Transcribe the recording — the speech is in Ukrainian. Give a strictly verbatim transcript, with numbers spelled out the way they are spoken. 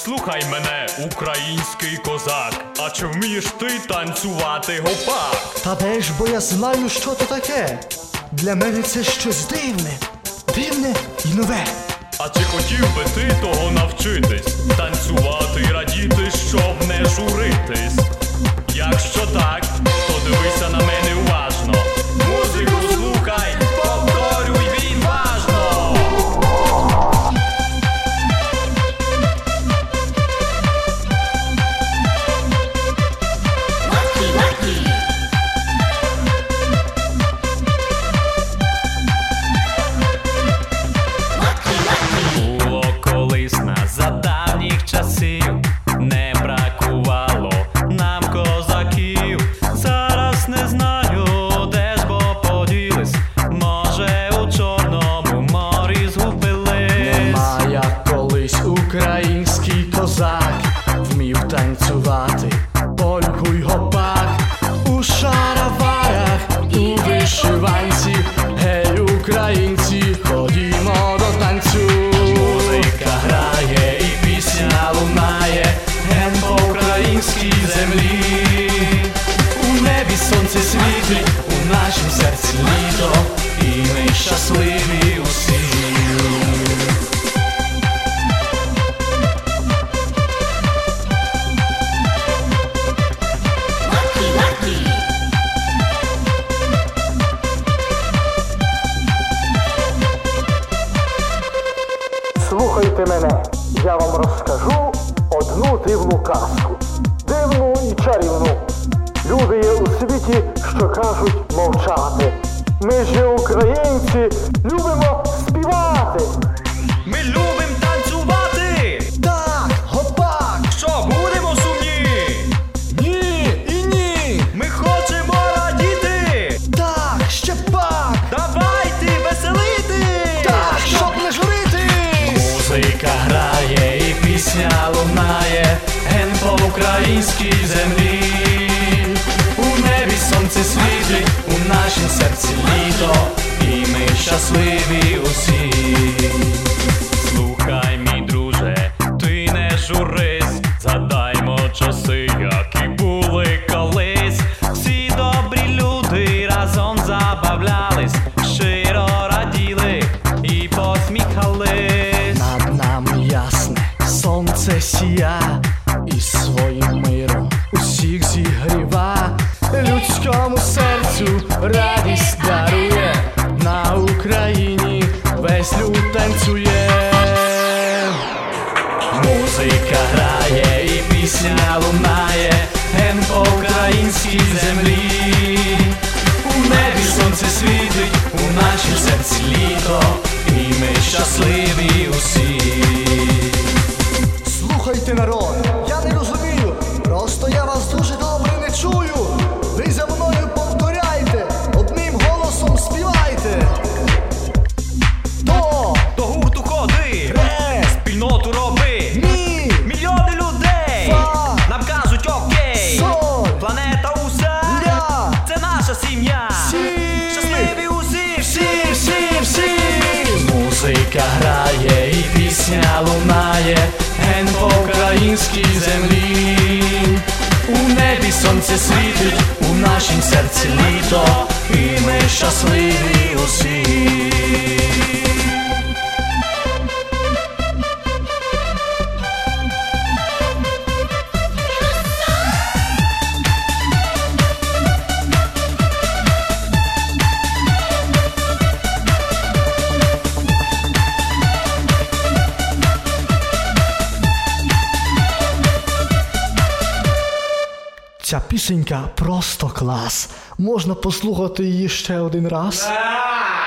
Слухай мене, український козак, а чи вмієш ти танцювати гопак? Та де ж, бо я знаю, що то таке. Для мене це щось дивне, дивне і нове. А чи хотів би ти того навчитись? Танцювати і радіти, щоб не журитись? Якщо так, то дивися на мене уважно. Музику слухай, повторюй відважно. Було колись нас за давніх часів, не бракувало нам козаків. Зараз не знаю, де ж бо поділись, може у Чорному морі згубили. Нема як колись український козак вмів танцювати польку й гопак. У шароварах, у вишиванці, гей, українці, ходімо до танцю. Музика грає і пісня лунає, ген по українській землі. У небі сонце світить, у нашім серці літо, і ми щасливі усі. Слухайте мене, я вам розкажу одну дивну казку. Дивну і чарівну. Люди є у світі, що кажуть мовчати. Ми ж, українці, любимо співати. Ми любим танцювати! Так, гопак! Що, будемо сумні? Ні і ні! Ми хочемо радіти! Так, ще пак! Давайте веселити! Так, щоб не журити! Музика грає і пісня лунає, ген по українській землі. У небі сонце світить, у нашім серці літо, і ми щасливі усі. Слухай, мій друже, ти не журись, згадаймо часи, які були колись. Всі добрі люди разом забавлялись, щиро раділи і посміхались. Над нами ясне сонце сія, і своїм миром усіх зігріва. Людському серцю радість дарує, на Україні весь люд танцює. Музика грає і пісня лунає, ген по українській землі. У небі сонце світить, у нашім серці літо, і ми щасливі усі. Слухайте, народ, я не розумію, просто я вас дуже добре не чую. Ви за мною повторяйте, одним голосом співайте. До, До гурту ходи, ре, спільноту роби, мі, мільйони людей фа, нам кажуть окей. соль, Планета уся, ля, це наша сім'я. сі, Щасливі усі, всі, всі, всі. Музика грає і пісня лунає, ген по українській землі. У небі сонце світить, у нашім серці літо, і ми щасливі усі. Ця пісенька просто клас. Можна послухати її ще один раз.